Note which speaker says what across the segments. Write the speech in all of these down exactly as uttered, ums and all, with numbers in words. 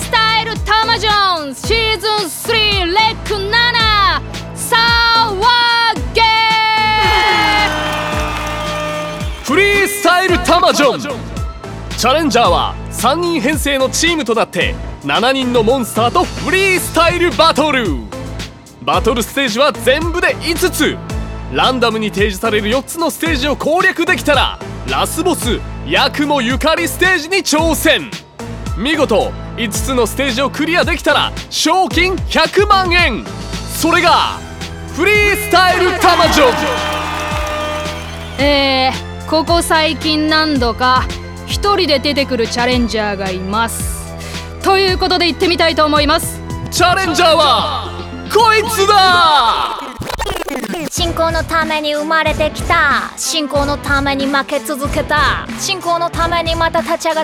Speaker 1: スタイルタマジョンシーズンスリーレックなな騒げ
Speaker 2: フリースタイルタマジョン。チャレンジャーはさんにん編成のチームとなってななにんのモンスターとフリースタイルバトル。バトルステージは全部でいつつ。ランダムに提示されるよっつのステージを攻略できたらラスボスヤクモゆかりステージに挑戦。見事いつつのステージをクリアできたら賞金ひゃくまんえん。それがフリースタイルタマジョン。
Speaker 1: えー、ここ最近何度か一人で出てくるチャレンジャーがいますということで行ってみたいと思います。
Speaker 2: チャレンジャーはこいつだ。
Speaker 3: 信仰のために生まれてきた、信仰のために負け続けた、信仰のためにまた立ち上がった、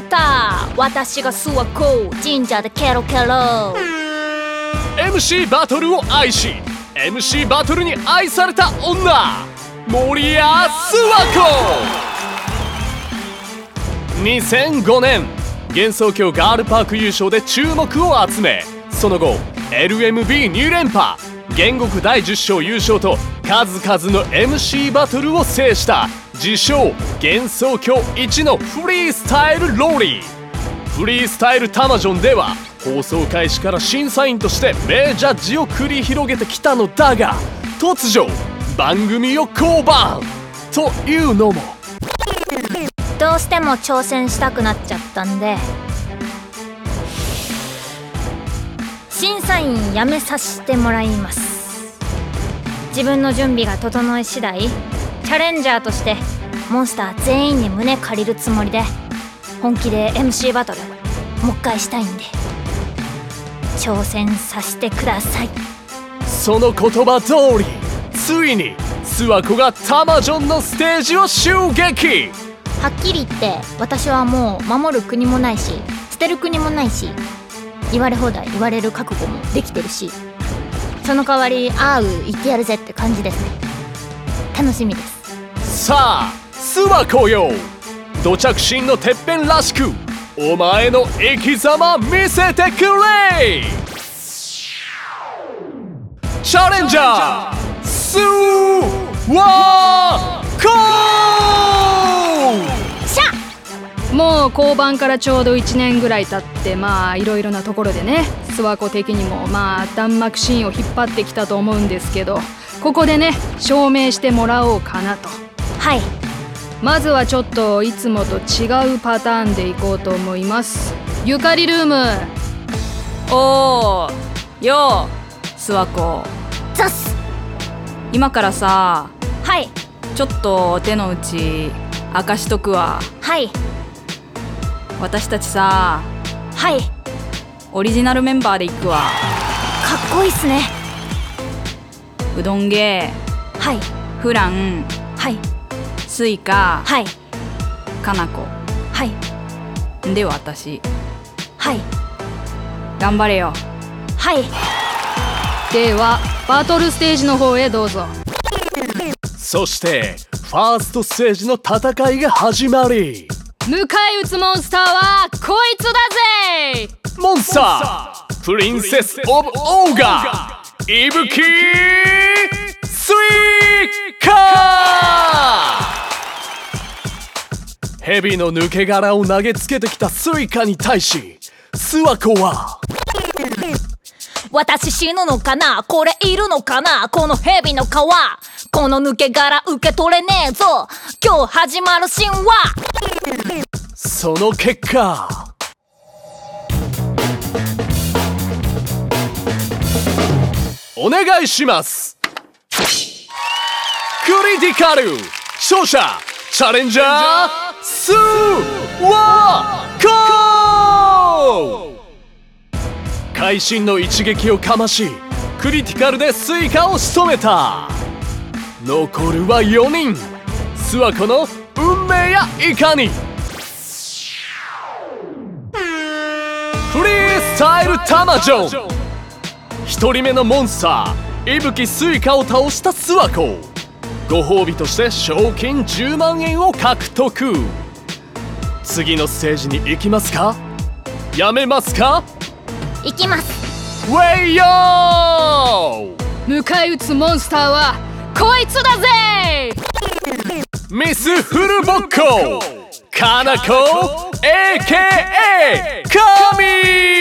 Speaker 3: 私が諏訪湖神社でケロケロ。
Speaker 2: エムシー バトルを愛し エムシー バトルに愛された女森谷諏訪湖。にせんごねん幻想郷ガールパーク優勝で注目を集め、その後 エルエムビーに連覇、元国だいじゅっ章優勝と数々の エムシー バトルを制した自称幻想郷一のフリースタイルローリー。フリースタイルタマジョンでは放送開始から審査員として名ジャッジを繰り広げてきたのだが、突如番組を降板というのも
Speaker 3: どうしても挑戦したくなっちゃったんで審査員辞めさせてもらいます。自分の準備が整い次第チャレンジャーとしてモンスター全員に胸借りるつもりで本気で エムシー バトルもう一回したいんで挑戦させてください。
Speaker 2: その言葉通りついに諏訪湖がタマジョンのステージを襲撃。
Speaker 3: はっきり言って私はもう守る国もないし捨てる国もないし言われ放題言われる覚悟もできてるし、その代わりあーう言ってやるぜって感じですね。楽しみです。
Speaker 2: さあ諏訪湖よ、土着心のてっぺんらしくお前の生き様見せてくれ。チャレンジャー諏訪湖。
Speaker 3: しゃ
Speaker 1: もう降板からちょうどいちねんぐらい経って、まあいろいろなところでね諏訪湖的にもまあ弾幕シーンを引っ張ってきたと思うんですけど、ここでね証明してもらおうかなと。
Speaker 3: はい、
Speaker 1: まずはちょっといつもと違うパターンでいこうと思います。ゆかりルーム。
Speaker 4: おーよー諏訪湖、
Speaker 3: ザス。
Speaker 4: 今からさ
Speaker 3: はい、
Speaker 4: ちょっと手の内明かしとくわ。
Speaker 3: はい、
Speaker 4: 私たちさ
Speaker 3: はい、
Speaker 4: オリジナルメンバーで行くわ。
Speaker 3: かっこいいっすね。
Speaker 4: うどんゲー、
Speaker 3: はい、
Speaker 4: フラン、
Speaker 3: はい、
Speaker 4: スイカ、
Speaker 3: はい、
Speaker 4: かなこ、
Speaker 3: はい、
Speaker 4: で私。
Speaker 3: はい、
Speaker 4: 頑張れよ。
Speaker 3: はい。
Speaker 1: ではバトルステージの方へどうぞ。
Speaker 2: そしてファーストステージの戦いが始まり、
Speaker 1: 迎え撃つモンスターはこいつだぜ。
Speaker 2: モンスタープリンセスオブオーガ伊吹スイカ。蛇の抜け殻を投げつけてきたスイカに対し諏訪湖は
Speaker 3: 私死ぬのかな、これいるのかな、この蛇の皮、この抜け殻受け取れねえぞ、今日始まる神話。
Speaker 2: その結果お願いします。クリティカル勝者チャレンジャー諏訪湖。会心の一撃をかましクリティカルでスイカを仕留めた。残るはよにん。諏訪湖の運命やいかに。フリースタイルタマジョン。ひとりめのモンスター伊吹スイカを倒した諏訪湖。ご褒美として賞金じゅうまんえんを獲得。次のステージに行きますか、やめますか。
Speaker 3: 行きます。
Speaker 2: ウェイヨー。
Speaker 1: 迎え撃つモンスターはこいつだぜ。
Speaker 2: ミスフルボッコカナコ エーケーエー カミ。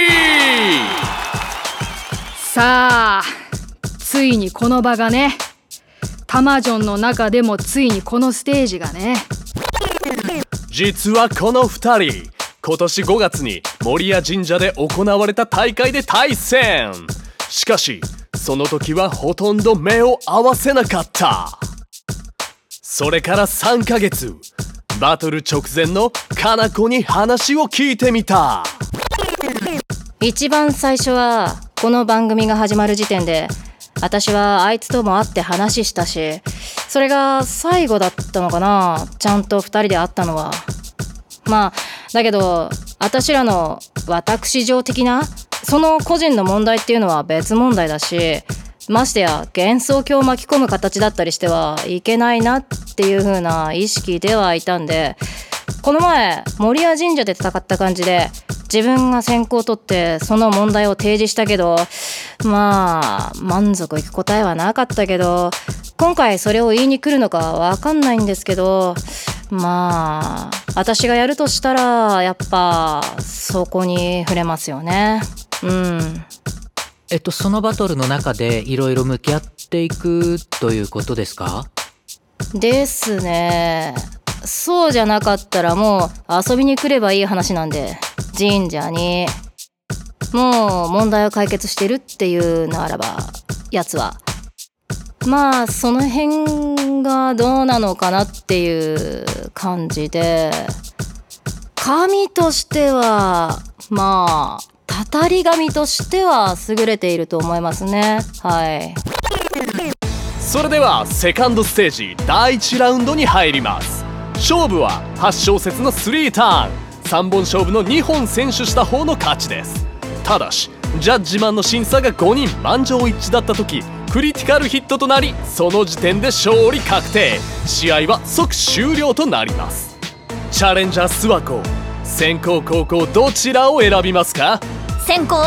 Speaker 1: さあついにこの場がね、タマジョンの中でもついにこのステージがね。
Speaker 2: 実はこのふたり今年ごがつに守谷神社で行われた大会で対戦。しかしその時はほとんど目を合わせなかった。それからさんかげつ、バトル直前のカナコに話を聞いてみた。
Speaker 5: 一番最初はこの番組が始まる時点で私はあいつとも会って話したし、それが最後だったのかな、ちゃんとふたりで会ったのは。まあだけど私らの私情的なその個人の問題っていうのは別問題だし、ましてや幻想郷を巻き込む形だったりしてはいけないなっていう風な意識ではいたんで、この前守谷神社で戦った感じで自分が先行を取ってその問題を提示したけど、まあ満足いく答えはなかったけど、今回それを言いに来るのかわかんないんですけど、まあ私がやるとしたらやっぱそこに触れますよね。うん
Speaker 6: えっとそのバトルの中でいろいろ向き合っていくということですか？
Speaker 5: ですね。そうじゃなかったらもう遊びに来ればいい話なんで、神社にもう問題を解決してるっていうならばやつはまあその辺がどうなのかなっていう感じで、神としてはまあたたり神としては優れていると思いますね。はい。
Speaker 2: それではセカンドステージだいいちラウンドに入ります。勝負ははち小節のスリーターン、さんぼん勝負のにほん先取した方の勝ちです。ただしジャッジマンの審査がごにん満場一致だった時クリティカルヒットとなり、その時点で勝利確定、試合は即終了となります。チャレンジャー諏訪湖、先攻後攻どちらを選びますか？
Speaker 3: 先行。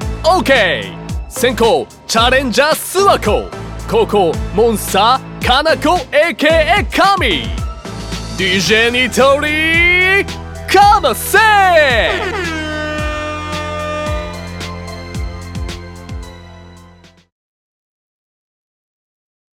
Speaker 2: OK、 先攻チャレンジャー諏訪湖、後攻モンスターカナコ エーケーエー 神。 ディージェー ニトリかませ。